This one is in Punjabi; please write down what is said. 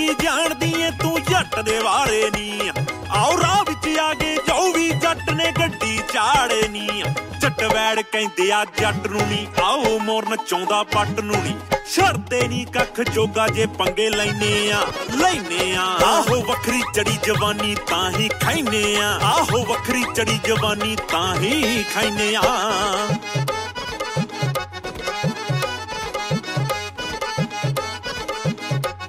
ਕੀ ਜਾਣਦੀ ਏ ਤੂੰ ਜੱਟ ਦੇ ਵਾਲੇ ਨੀ ਆਓ ਰਾਹ ਵਿੱਚ ਆ ਗਏ ਜੋ ਵੀ ਜੱਟ ਨੇ ਗੱਡੀ ਚਾੜੇ ਨੀ ਜੱਟ ਵੈੜ ਕਹਿੰਦੇ ਆ ਜੱਟ ਨੂੰ ਨੀ ਆਓ ਮੋਰ ਨਚਾਉਂਦਾ ਪੱਟ ਨੂੰ ਨੀ ਛੱਡਦੇ ਨੀ ਕੱਖ ਜੋਗਾ ਜੇ ਪੰਗੇ ਲੈਨੇ ਆ ਆਹੋ ਵੱਖਰੀ ਚੜੀ ਜਵਾਨੀ ਤਾਂ ਹੀ ਖੈਨੇ ਆ ਆਹੋ ਵੱਖਰੀ ਚੜੀ ਜਵਾਨੀ ਤਾਂ ਹੀ ਖੈਨੇ ਆ